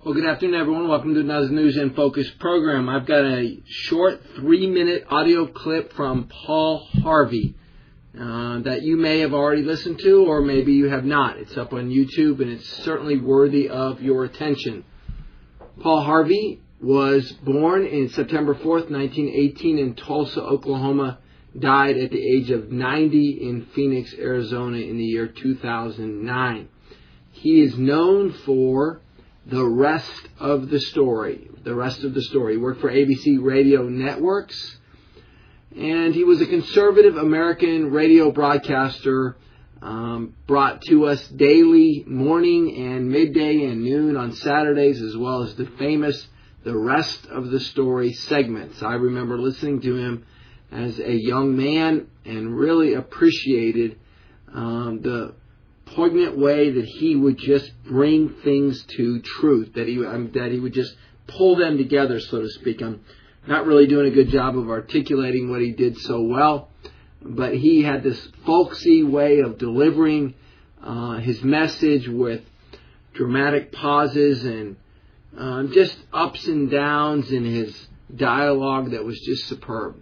Well, good afternoon, everyone. Welcome to another News in Focus program. I've got a short 3-minute audio clip from Paul Harvey that you may have already listened to, or maybe you have not. It's up on YouTube, and it's certainly worthy of your attention. Paul Harvey was born in September 4th, 1918 in Tulsa, Oklahoma, died at the age of 90 in Phoenix, Arizona in the year 2009. He is known for The Rest of the Story. The Rest of the Story. He worked for ABC Radio Networks, and he was a conservative American radio broadcaster, brought to us daily, morning and midday and noon on Saturdays, as well as the famous The Rest of the Story segments. I remember listening to him as a young man and really appreciated the poignant way that he would just bring things to truth, that he would just pull them together, so to speak. I'm not really doing a good job of articulating what he did so well, but he had this folksy way of delivering his message with dramatic pauses and just ups and downs in his dialogue that was just superb.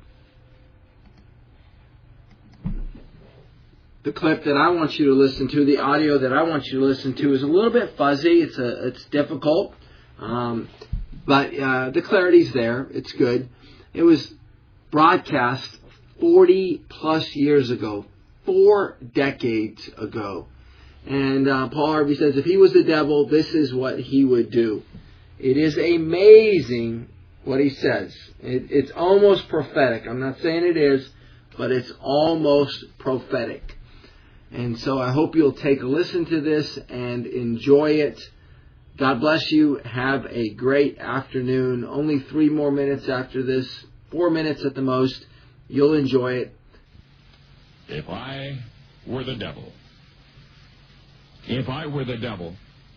The clip that I want you to listen to, the audio that I want you to listen to, is a little bit fuzzy. It's difficult, but the clarity's there. It's good. It was broadcast 40-plus years ago, 4 decades ago. And Paul Harvey says if he was the devil, this is what he would do. It is amazing what he says. It's almost prophetic. I'm not saying it is, but it's almost prophetic. And so I hope you'll take a listen to this and enjoy it. God bless you. Have a great afternoon. Only 3 more minutes after this, 4 minutes at the most. You'll enjoy it. If I were the devil. If I were the devil.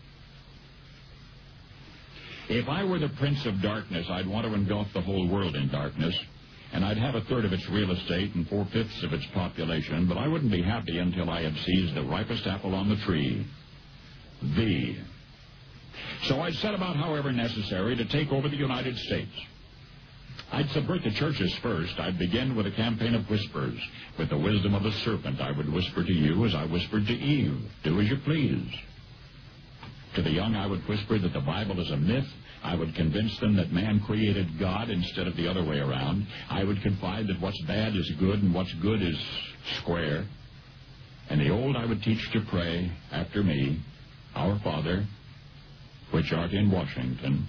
If I were the prince of darkness, I'd want to engulf the whole world in darkness. And I'd have 1/3 of its real estate and 4/5 of its population, but I wouldn't be happy until I had seized the ripest apple on the tree. Thee. So I'd set about, however necessary, to take over the United States. I'd subvert the churches first. I'd begin with a campaign of whispers. With the wisdom of the serpent, I would whisper to you as I whispered to Eve, do as you please. To the young, I would whisper that the Bible is a myth. I would convince them that man created God instead of the other way around. I would confide that what's bad is good and what's good is square. And the old I would teach to pray after me, Our Father, which art in Washington.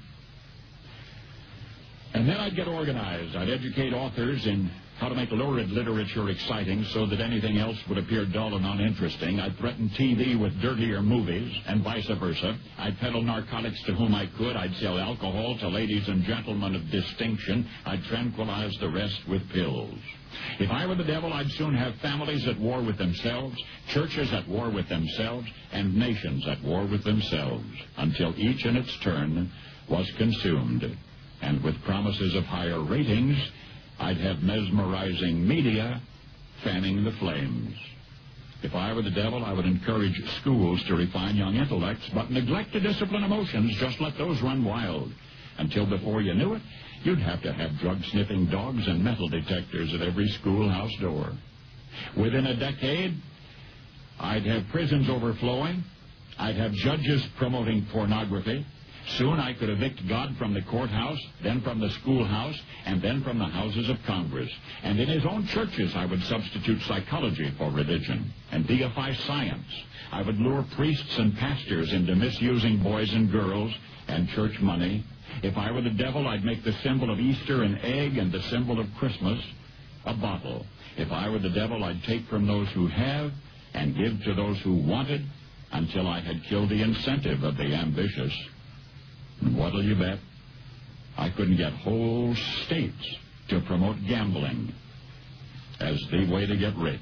And then I'd get organized. I'd educate authors in how to make lurid literature exciting so that anything else would appear dull and uninteresting. I'd threaten TV with dirtier movies and vice versa. I'd peddle narcotics to whom I could. I'd sell alcohol to ladies and gentlemen of distinction. I'd tranquilize the rest with pills. If I were the devil, I'd soon have families at war with themselves, churches at war with themselves, and nations at war with themselves, until each in its turn was consumed. And with promises of higher ratings, I'd have mesmerizing media fanning the flames. If I were the devil, I would encourage schools to refine young intellects, but neglect to discipline emotions. Just let those run wild. Until before you knew it, you'd have to have drug-sniffing dogs and metal detectors at every schoolhouse door. Within a decade, I'd have prisons overflowing. I'd have judges promoting pornography. Soon I could evict God from the courthouse, then from the schoolhouse, and then from the houses of Congress. And in his own churches I would substitute psychology for religion and deify science. I would lure priests and pastors into misusing boys and girls and church money. If I were the devil, I'd make the symbol of Easter an egg and the symbol of Christmas a bottle. If I were the devil, I'd take from those who have and give to those who wanted until I had killed the incentive of the ambitious. And what'll you bet? I couldn't get whole states to promote gambling as the way to get rich.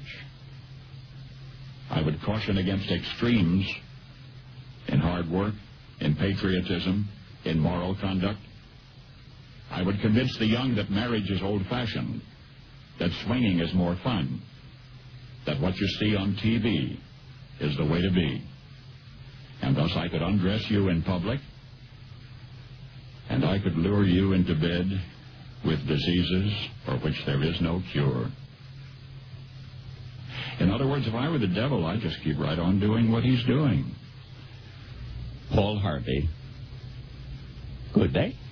I would caution against extremes in hard work, in patriotism, in moral conduct. I would convince the young that marriage is old-fashioned, that swinging is more fun, that what you see on TV is the way to be. And thus I could undress you in public and I could lure you into bed with diseases for which there is no cure. In other words, if I were the devil, I'd just keep right on doing what he's doing. Paul Harvey. Good day.